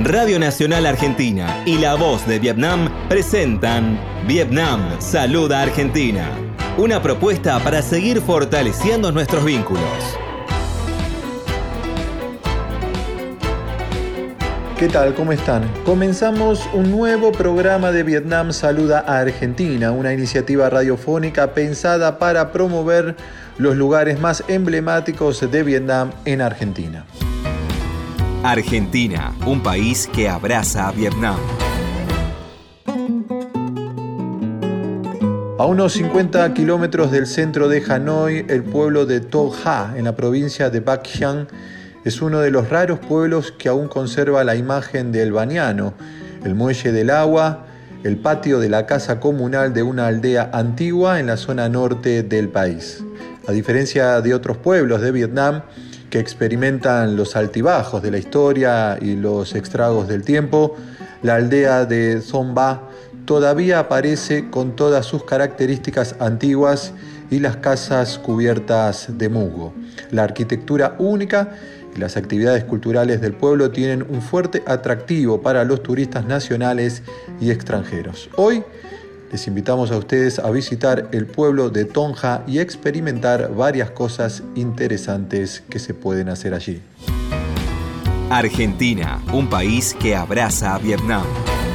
Radio Nacional Argentina y La Voz de Vietnam presentan Vietnam Saluda a Argentina, una propuesta para seguir fortaleciendo nuestros vínculos. ¿Qué tal? ¿Cómo están? Comenzamos un nuevo programa de Vietnam Saluda a Argentina, una iniciativa radiofónica pensada para promover los lugares más emblemáticos de Vietnam en Argentina. Argentina, un país que abraza a Vietnam. A unos 50 kilómetros del centro de Hanoi, el pueblo de To Ha, en la provincia de Bac Giang, es uno de los raros pueblos que aún conserva la imagen del baniano, el muelle del agua, el patio de la casa comunal de una aldea antigua en la zona norte del país. A diferencia de otros pueblos de Vietnam que experimentan los altibajos de la historia y los estragos del tiempo, la aldea de Son Va todavía aparece con todas sus características antiguas y las casas cubiertas de musgo. La arquitectura única y las actividades culturales del pueblo tienen un fuerte atractivo para los turistas nacionales y extranjeros. Hoy les invitamos a ustedes a visitar el pueblo de Ton Ha y experimentar varias cosas interesantes que se pueden hacer allí. Argentina, un país que abraza a Vietnam.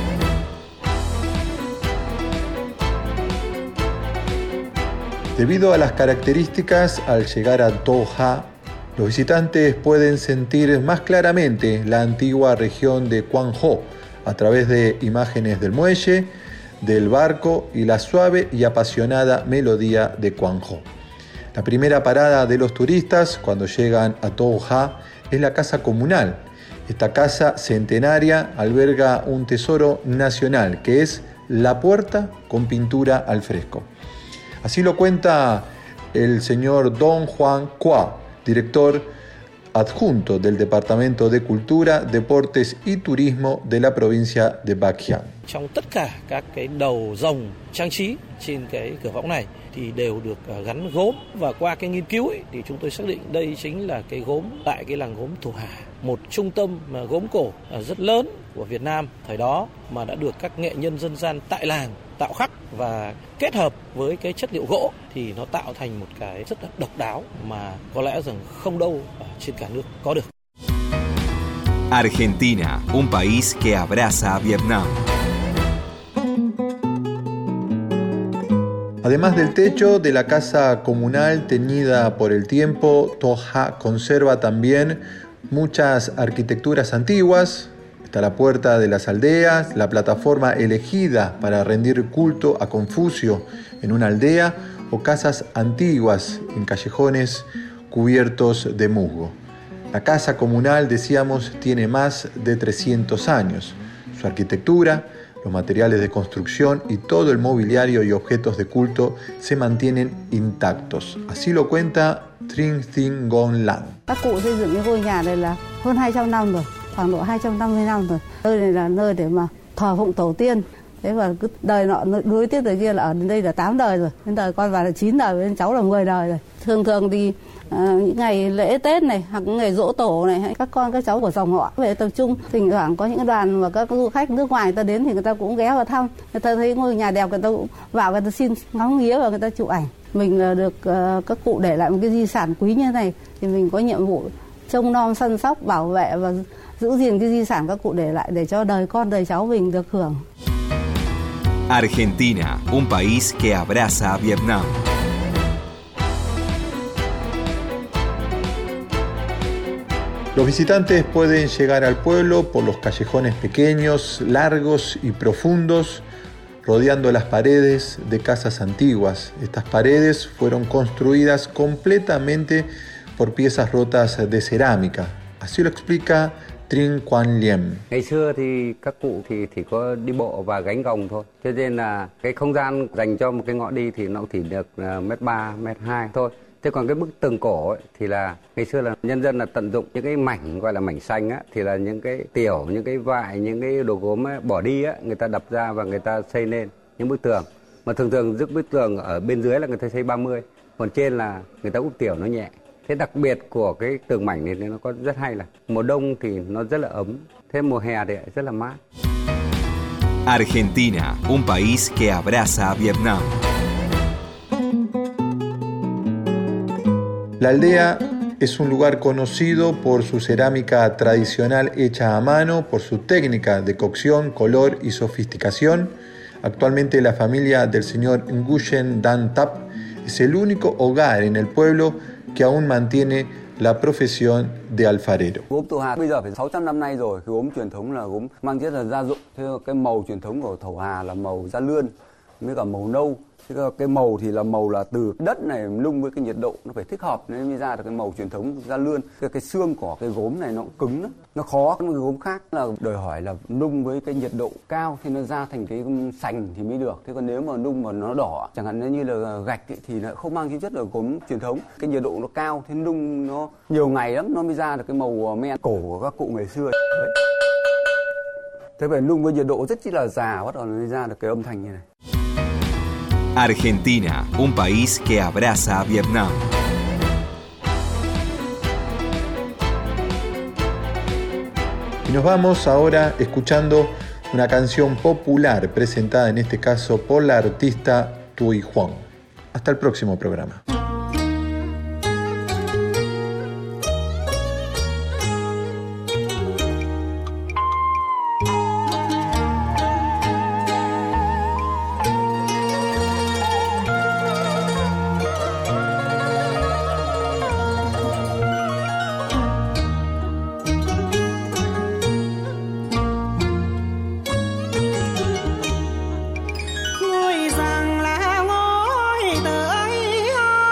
Debido a las características, al llegar a To Ha, los visitantes pueden sentir más claramente la antigua región de Quang Ho a través de imágenes del muelle, del barco y la suave y apasionada melodía de Quang Ho. La primera parada de los turistas cuando llegan a To Ha es la casa comunal. Esta casa centenaria alberga un tesoro nacional que es la puerta con pintura al fresco. Así lo cuenta el señor Don Juan Qua, director adjunto del Departamento de Cultura, Deportes y Turismo de la provincia de Bac Giang. Trong tất cả các cái đầu rồng trang trí trên cái cửa võng này thì đều được gắn gốm, và qua cái nghiên cứu ấy, thì chúng tôi xác định đây chính là cái gốm tại cái làng gốm Thủ Hà, một trung tâm gốm cổ rất lớn của Việt Nam thời đó mà đã được các nghệ nhân dân gian tại làng tạo khắc và kết hợp với cái chất liệu gỗ thì nó tạo thành một cái rất là độc đáo mà có lẽ rằng không đâu ở trên cả nước có được. Argentina, un país que abraza a Vietnam. Además del techo de la casa comunal teñida por el tiempo, To Ha conserva también muchas arquitecturas antiguas. Está la puerta de las aldeas, la plataforma elegida para rendir culto a Confucio en una aldea o casas antiguas en callejones cubiertos de musgo. La casa comunal, decíamos, tiene más de 300 años. Su arquitectura, los materiales de construcción y todo el mobiliario y objetos de culto se mantienen intactos. Así lo cuenta Trinh Thinh Ngon Lan. Các cụ xây dựng cái ngôi nhà này là hơn 200 năm rồi, khoảng độ 250 năm rồi. Nơi này là nơi để mà thờ phụng tổ tiên. Thế và cứ đời nọ nối tiếp đời kia là ở đây là 8 đời rồi. Đến đời con vào là 9 đời, đến cháu là 10 đời rồi. Thường thì những ngày lễ Tết này hoặc những ngày giỗ tổ này, các con các cháu của dòng họ về tập trung, thỉnh thoảng có những đoàn mà các du khách nước ngoài người ta đến thì người ta cũng ghé vào thăm, người ta thấy ngôi nhà đẹp người ta cũng vào, người ta xin ngắm nghía và người ta chụp ảnh. Mình là được các cụ để lại một cái di sản quý như thế này thì mình có nhiệm vụ trông nom săn sóc bảo vệ và giữ gìn cái di sản các cụ để lại để cho đời con đời cháu mình được hưởng. Argentina, un país que abraza a Vietnam. Los visitantes pueden llegar al pueblo por los callejones pequeños, largos y profundos, rodeando las paredes de casas antiguas. Estas paredes fueron construidas completamente por piezas rotas de cerámica. Así lo explica Trinh Quan Liem. Ngày xưa thì các cụ thì chỉ có đi bộ và gánh gồng thôi. Cho nên là cái không gian dành cho một cái ngõ đi thì nó chỉ được 1,3 m2 thôi. Thế còn cái bức tường cổ ấy, thì là ngày xưa là nhân dân là tận dụng những cái mảnh gọi là mảnh xanh á, thì là những cái tiểu, những cái vại, những cái đồ gốm ấy, bỏ đi á, người ta đập ra và người ta xây lên những bức tường. Mà thường thường bức tường ở bên dưới là người ta xây 30, còn trên là người ta úp tiểu nó nhẹ. Thế đặc biệt của cái tường mảnh này thì nó có rất hay là mùa đông thì nó rất là ấm, thế mùa hè thì rất là mát. Argentina, un país que abraza a Vietnam. La aldea es un lugar conocido por su cerámica tradicional hecha a mano, por su técnica de cocción, color y sofisticación. Actualmente la familia del señor Nguyen Dan Thap es el único hogar en el pueblo que aún mantiene la profesión de alfarero. Gốm Thổ Hà bây giờ phải 600 năm nay rồi, cái gốm truyền thống là gốm mang rất là gia dụng. Thế cái màu truyền thống của Thổ Hà là màu da lươn với cả màu nâu. Thế cái màu thì là màu là từ đất này nung với cái nhiệt độ nó phải thích hợp nên mới ra được cái màu truyền thống da lươn. Cái xương của cái gốm này nó cũng cứng đó. Nó khó, cái gốm khác là đòi hỏi là nung với cái nhiệt độ cao thì nó ra thành cái sành thì mới được. Thế còn nếu mà nung mà nó đỏ, chẳng hạn như là gạch ấy, thì nó không mang tính chất là gốm truyền thống. Cái nhiệt độ nó cao thì nung nó nhiều ngày lắm nó mới ra được cái màu men cổ của các cụ ngày xưa. Đấy. Thế phải nung với nhiệt độ rất là già bắt đầu nó mới ra được cái âm thanh như này. Argentina, un país que abraza a Vietnam. Y nos vamos ahora escuchando una canción popular presentada en este caso por la artista Tui Huang. Hasta el próximo programa. Ngôi rằng là ngôi tới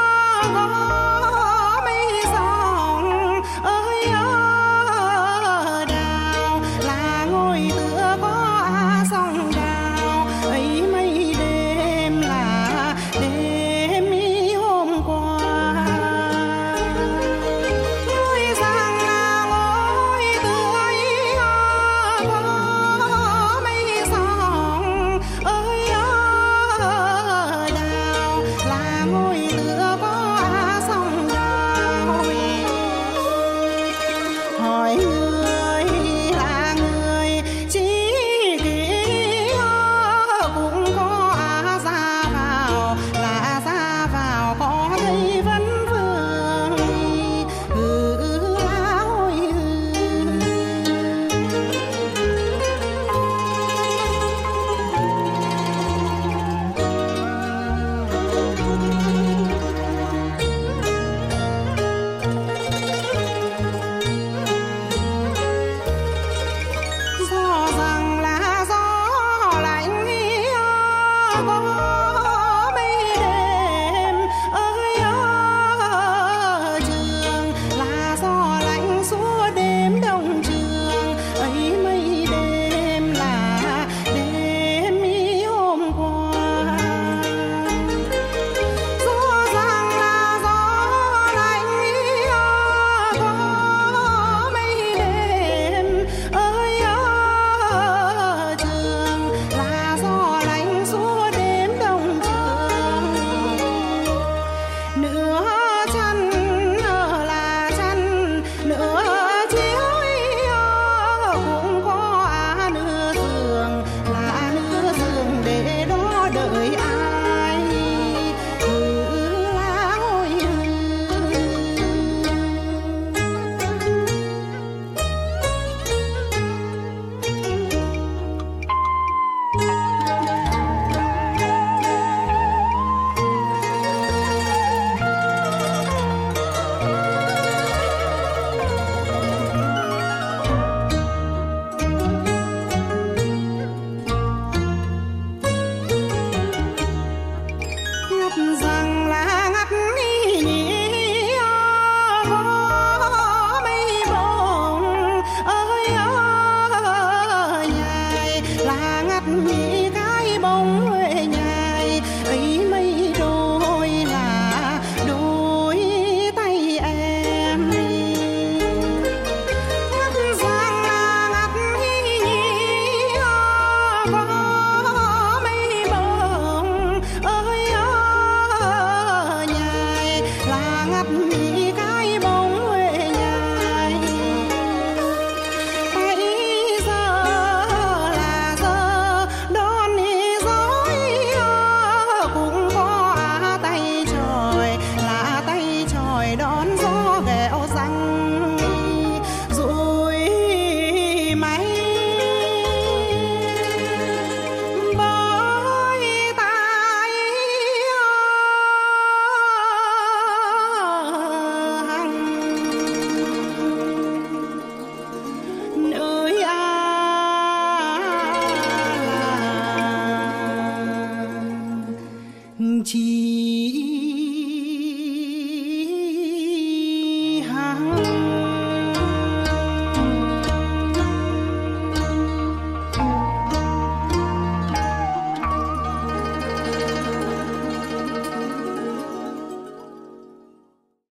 đón